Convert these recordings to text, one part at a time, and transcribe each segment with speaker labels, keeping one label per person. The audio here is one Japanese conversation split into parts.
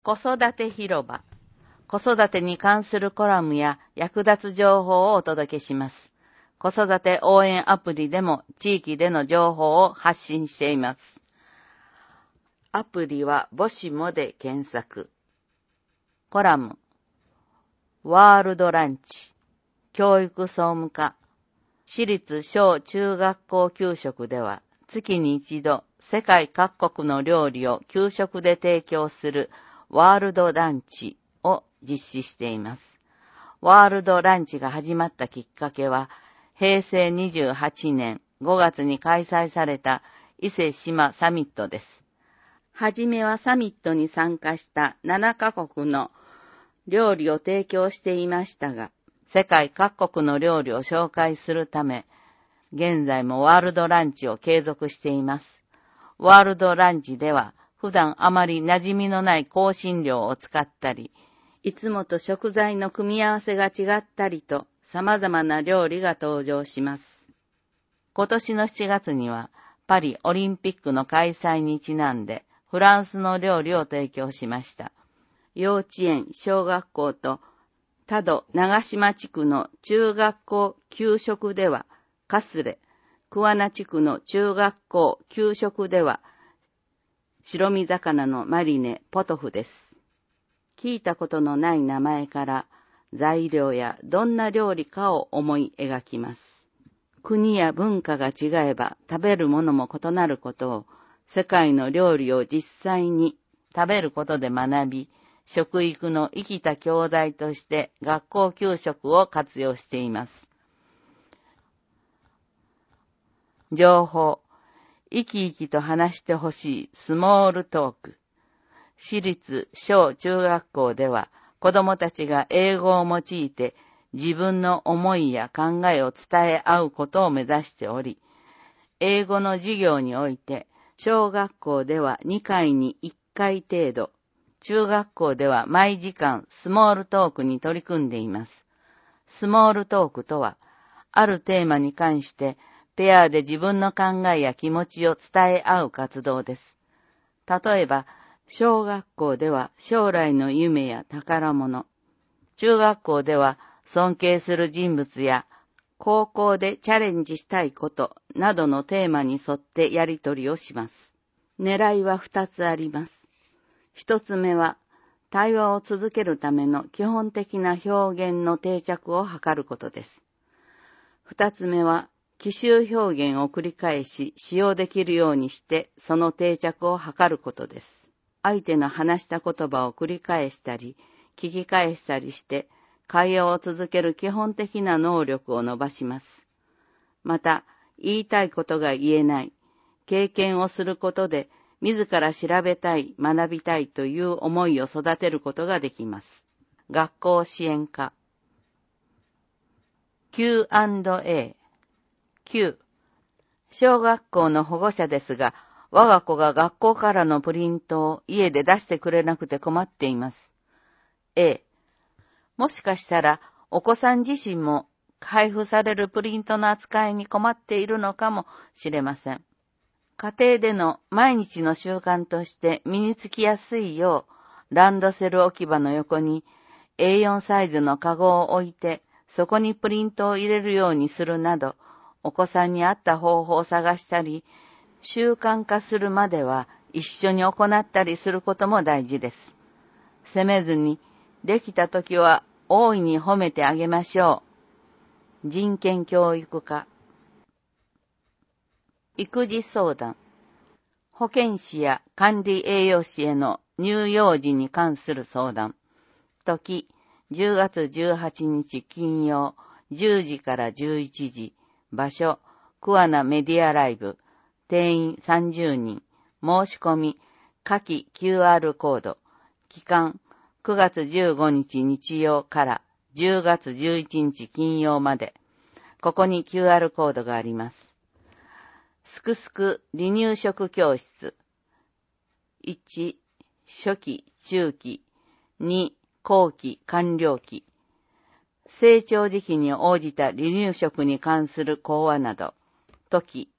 Speaker 1: 子育て広場。子育てに関するコラムや役立つ情報をお届けします。子育て応援アプリでも地域での情報を発信しています。アプリは母子もで検索。コラム。ワールドランチ。教育総務課。私立小中学校給食では月に一度世界各国の料理を給食で提供するワールドランチを実施しています。ワールドランチが始まったきっかけは、平成28年5月に開催された伊勢志摩サミットです。はじめはサミットに参加した7カ国の料理を提供していましたが、世界各国の料理を紹介するため、現在もワールドランチを継続しています。ワールドランチでは、普段あまり馴染みのない香辛料を使ったり、いつもと食材の組み合わせが違ったりと様々な料理が登場します。今年の7月にはパリオリンピックの開催にちなんでフランスの料理を提供しました。幼稚園、小学校と多度長島地区の中学校給食ではカスレ、桑名地区の中学校給食では白身魚のマリネ、ポトフです。聞いたことのない名前から材料やどんな料理かを思い描きます。国や文化が違えば食べるものも異なることを世界の料理を実際に食べることで学び、食育の生きた教材として学校給食を活用しています。情報。生き生きと話してほしいスモールトーク。私立小中学校では子どもたちが英語を用いて自分の思いや考えを伝え合うことを目指しており、英語の授業において小学校では2回に1回程度、中学校では毎時間スモールトークに取り組んでいます。スモールトークとは、あるテーマに関してペアで自分の考えや気持ちを伝え合う活動です。例えば、小学校では将来の夢や宝物、中学校では尊敬する人物や高校でチャレンジしたいことなどのテーマに沿ってやり取りをします。狙いは2つあります。1つ目は、対話を続けるための基本的な表現の定着を図ることです。2つ目は、奇襲表現を繰り返し使用できるようにしてその定着を図ることです。相手の話した言葉を繰り返したり、聞き返したりして会話を続ける基本的な能力を伸ばします。また、言いたいことが言えない、経験をすることで自ら調べたい、学びたいという思いを育てることができます。学校支援課 Q&A Q 小学校の保護者ですが、我が子が学校からのプリントを家で出してくれなくて困っています。A もしかしたらお子さん自身も配布されるプリントの扱いに困っているのかもしれません。家庭での毎日の習慣として身につきやすいよう、ランドセル置き場の横に A4 サイズのカゴを置いて、そこにプリントを入れるようにするなど、お子さんに合った方法を探したり、習慣化するまでは一緒に行ったりすることも大事です。責めずに、できたときは大いに褒めてあげましょう。人権教育課育児相談。保健師や管理栄養士への乳幼児に関する相談。時、10月18日金曜、10時から11時。場所、桑名メディアライブ。定員30人。申し込み、下記 QR コード。期間、9月15日日曜から10月11日金曜まで。ここに QR コードがあります。すくすく離乳食教室。1、初期、中期。2、後期、完了期。成長時期に応じた離乳食に関する講話など。時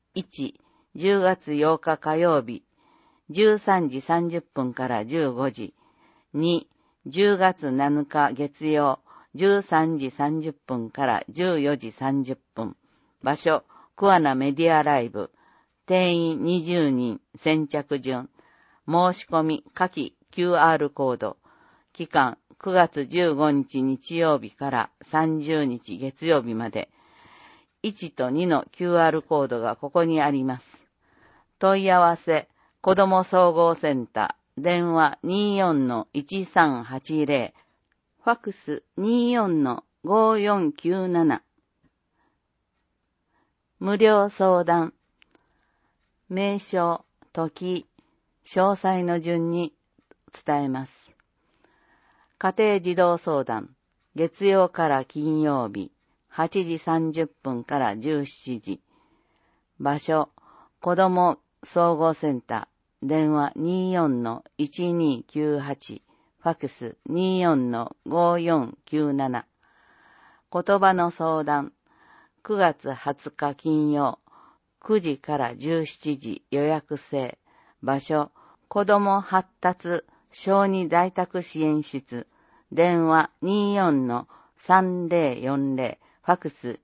Speaker 1: 1、10月8日火曜日、13時30分から15時。 2、10月7日月曜、13時30分から14時30分。場所、桑名メディアライブ。定員20人、先着順。申し込み、下記 QR コード。期間、9月15日日曜日から30日月曜日まで。1と2の QR コードがここにあります。問い合わせ、子ども総合センター、電話 24-1380、ファクス 24-5497。無料相談。名称、時、詳細の順に伝えます。家庭児童相談、月曜から金曜日、8時30分から17時。場所、子ども総合センター、電話 24-1298、ファクス 24-5497。言葉の相談、9月20日金曜、9時から17時予約制。場所、子ども発達小児在宅支援室。電話 24-3040。ファクス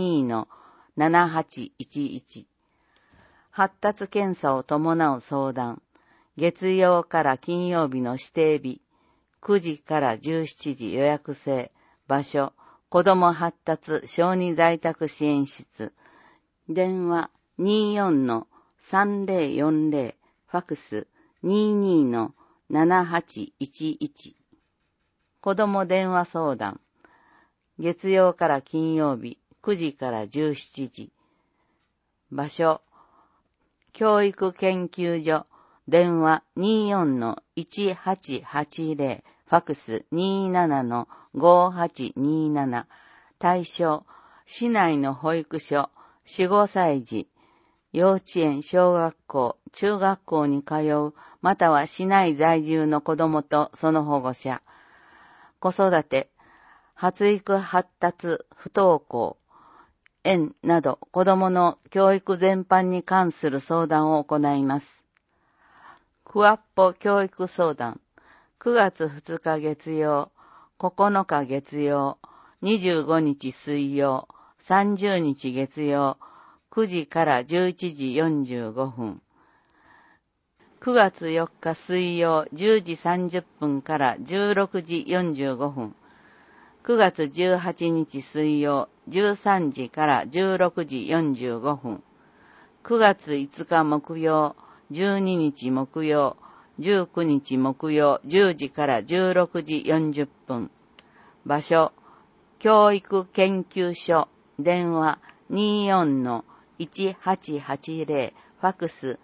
Speaker 1: 22-7811。発達検査を伴う相談。月曜から金曜日の指定日。9時から17時予約制。場所、子ども発達小児在宅支援室。電話24-3040。ファクス 22-7811。子ども電話相談。月曜から金曜日、9時から17時。場所、教育研究所。電話 24-1880。ファクス 27-5827。対象、市内の保育所、4、5歳児。幼稚園、小学校、中学校に通う、または市内在住の子どもとその保護者。子育て、発育発達、不登校、園など子どもの教育全般に関する相談を行います。クワッポ教育相談、9月2日月曜、9日月曜、25日水曜、30日月曜、9時から11時45分。9月4日水曜10時30分から16時45分。9月18日水曜13時から16時45分。9月5日木曜12日木曜19日木曜10時から16時40分。場所、教育研究所。電話 24-1880。ファクス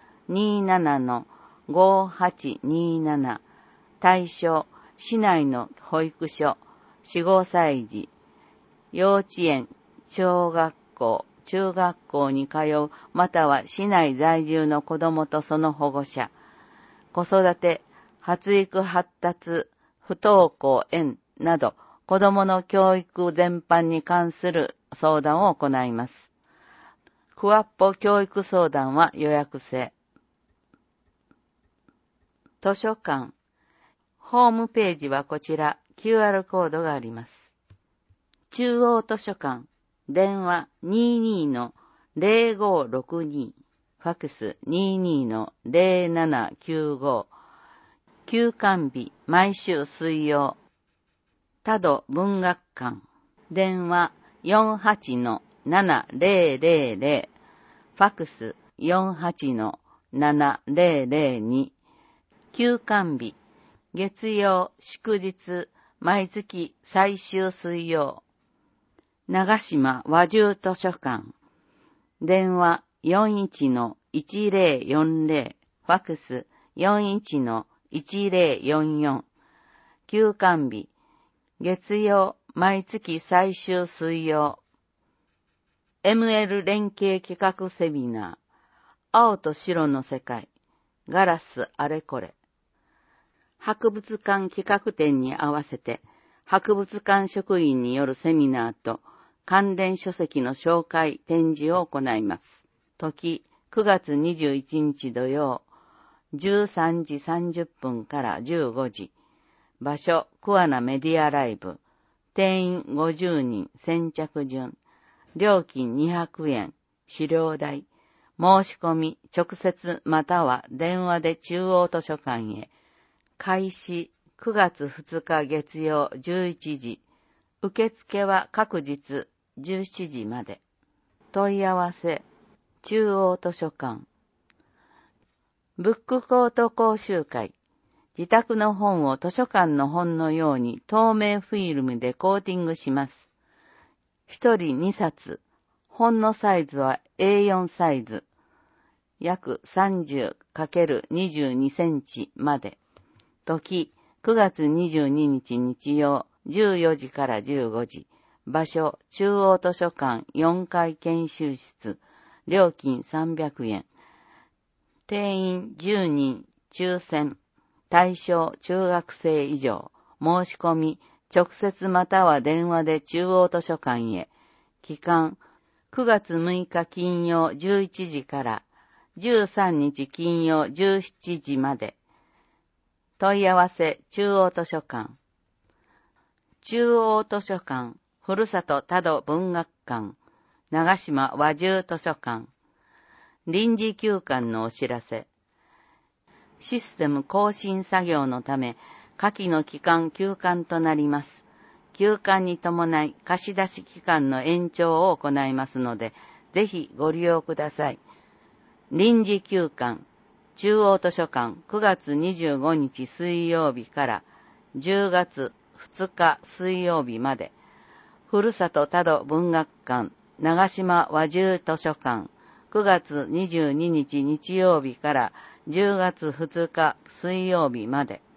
Speaker 1: 27-5827。対象、市内の保育所、4、5歳児。幼稚園、小学校、中学校に通う、または市内在住の子どもとその保護者。子育て、発育発達、不登校園など、子どもの教育全般に関する相談を行います。クワッポ教育相談は予約制。図書館。ホームページはこちら、QR コードがあります。中央図書館。電話 22-0562。ファクス 22-0795。休館日、毎週水曜。多度文学館。電話 48-7000。ファクス 48-7002。休館日、月曜、祝日、毎月最終水曜。長島和住図書館。電話 41-1040。ファクス 41-1044。休館日、月曜、毎月最終水曜。ML 連携企画セミナー。青と白の世界。ガラスあれこれ。博物館企画展に合わせて、博物館職員によるセミナーと関連書籍の紹介展示を行います。時、9月21日土曜、13時30分から15時。 場所、桑名メディアライブ。定員50人、先着順。料金200円。資料代。申し込み、直接または電話で中央図書館へ。開始、9月2日月曜11時。受付は各日17時まで。問い合わせ、中央図書館。ブックコート講習会。自宅の本を図書館の本のように透明フィルムでコーティングします。一人2冊。本のサイズは A4 サイズ。約 30×22 センチまで。時、9月22日日曜、14時から15時。場所、中央図書館4階研修室。料金300円。定員10人、抽選。対象、中学生以上。申し込み、直接または電話で中央図書館へ。期間、9月6日金曜11時から13日金曜17時まで。問い合わせ、中央図書館。中央図書館、ふるさと多度文学館、長島和住図書館。臨時休館のお知らせ。システム更新作業のため、下記の期間休館となります。休館に伴い貸し出し期間の延長を行いますので、ぜひご利用ください。臨時休館、中央図書館9月25日水曜日から10月2日水曜日まで、ふるさと多度文学館、長島和住図書館9月22日日曜日から10月2日水曜日まで。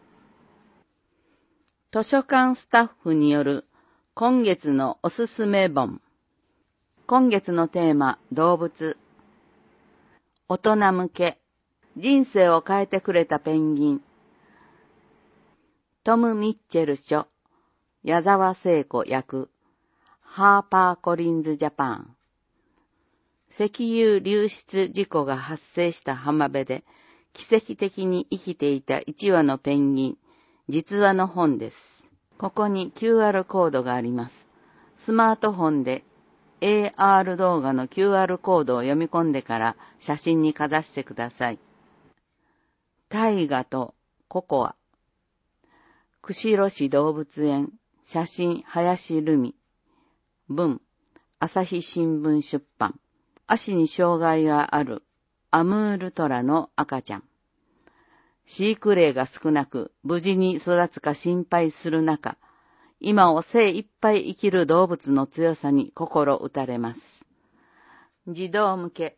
Speaker 1: 図書館スタッフによる今月のおすすめ本。今月のテーマ、動物。大人向け。人生を変えてくれたペンギン。トム・ミッチェル著。矢沢聖子訳。ハーパーコリンズジャパン。石油流出事故が発生した浜辺で奇跡的に生きていた1羽のペンギン。実話の本です。ここに QR コードがあります。スマートフォンで AR 動画の QR コードを読み込んでから写真にかざしてください。大河とココア。釧路市動物園。写真林留美。文朝日新聞出版。足に障害があるアムールトラの赤ちゃん。飼育例が少なく無事に育つか心配する中、今を精一杯生きる動物の強さに心打たれます。児童向け。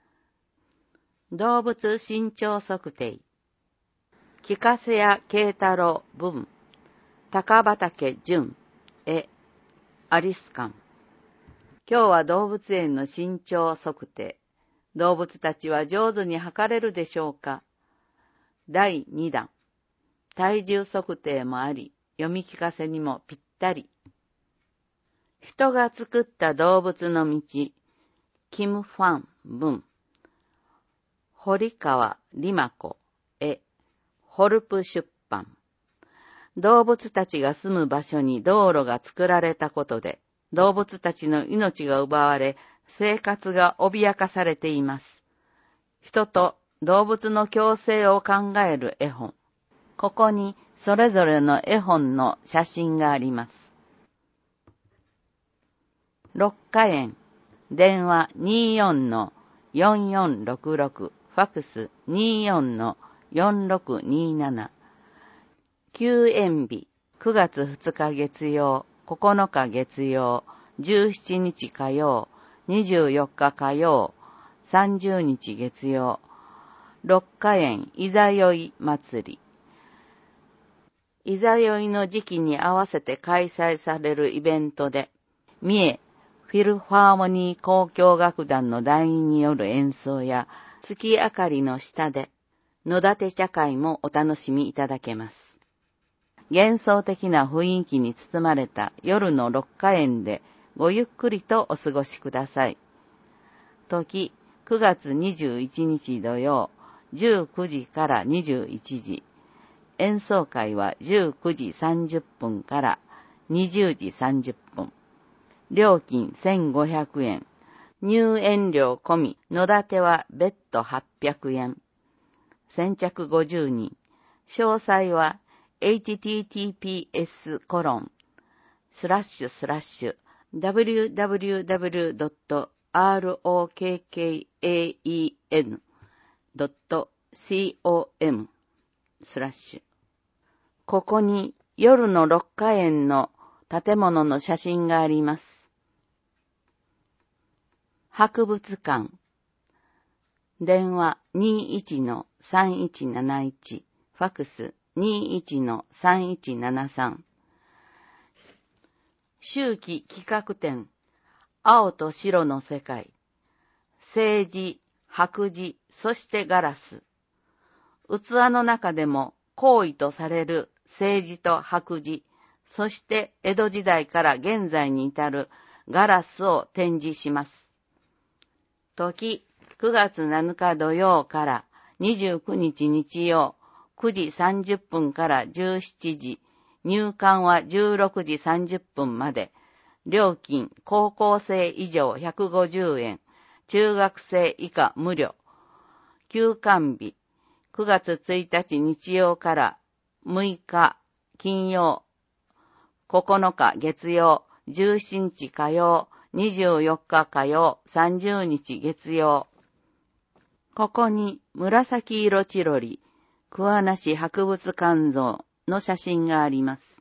Speaker 1: 動物身長測定。木ヶ瀬谷慶太郎文。高畑淳絵。アリス館。今日は動物園の身長測定。動物たちは上手に測れるでしょうか。第2弾。体重測定もあり、読み聞かせにもぴったり。人が作った動物の道。キム・ファン文。堀川里真子絵。ホルプ出版。動物たちが住む場所に道路が作られたことで、動物たちの命が奪われ、生活が脅かされています。人と動物の共生を考える絵本。ここにそれぞれの絵本の写真があります。六花園。電話 24-4466。ファクス 24-4627。休園日。9月2日月曜。9日月曜、17日火曜、24日火曜、30日月曜、六花園いざよい祭り。いざよいの時期に合わせて開催されるイベントで、三重フィルハーモニー交響楽団の団員による演奏や、月明かりの下で、野立茶会もお楽しみいただけます。幻想的な雰囲気に包まれた夜の六花園でごゆっくりとお過ごしください。時、9月21日土曜、19時から21時。 演奏会は19時30分から20時30分。料金1500円。入園料込み、野立ては別途800円。先着50人。詳細は https://www.rokkaen.com/ここに夜の六花園の建物の写真があります。博物館。電話 21-3171 ファックス 21-3173 秋季企画展青と白の世界青磁、白磁、そしてガラス器の中でも高位とされる青磁と白磁そして江戸時代から現在に至るガラスを展示します。時9月7日土曜から29日日曜9時30分から17時、入館は16時30分まで、料金高校生以上150円、中学生以下無料。休館日9月1日日曜から6日金曜、9日月曜、17日火曜、24日火曜、30日月曜。ここに紫色チロリ、桑名市博物館像の写真があります。